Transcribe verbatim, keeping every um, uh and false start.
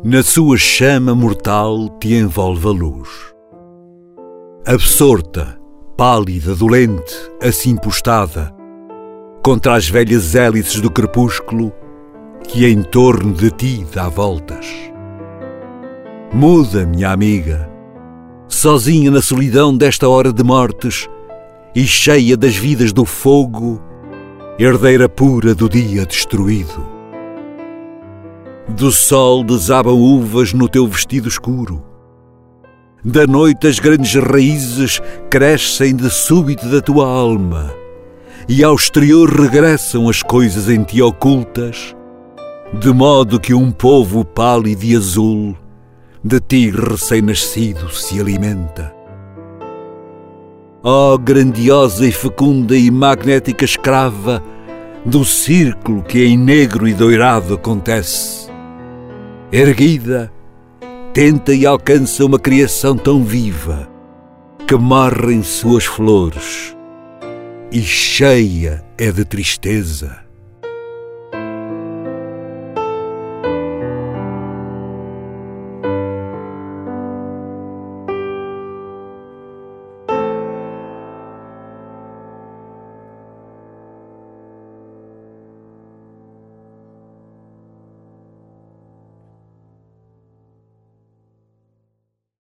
Na sua chama mortal te envolve a luz. Absorta, pálida, dolente, assim postada, contra as velhas hélices do crepúsculo que em torno de ti dá voltas. Muda, minha amiga, sozinha na solidão desta hora de mortes e cheia das vidas do fogo, herdeira pura do dia destruído. Do sol desabam uvas no teu vestido escuro. Da noite as grandes raízes crescem de súbito da tua alma e ao exterior regressam as coisas em ti ocultas, de modo que um povo pálido e azul de ti recém-nascido se alimenta. Ó grandiosa e fecunda e magnética escrava do círculo que em negro e doirado acontece, erguida, tenta e alcança uma criação tão viva que morre em suas flores e cheia é de tristeza.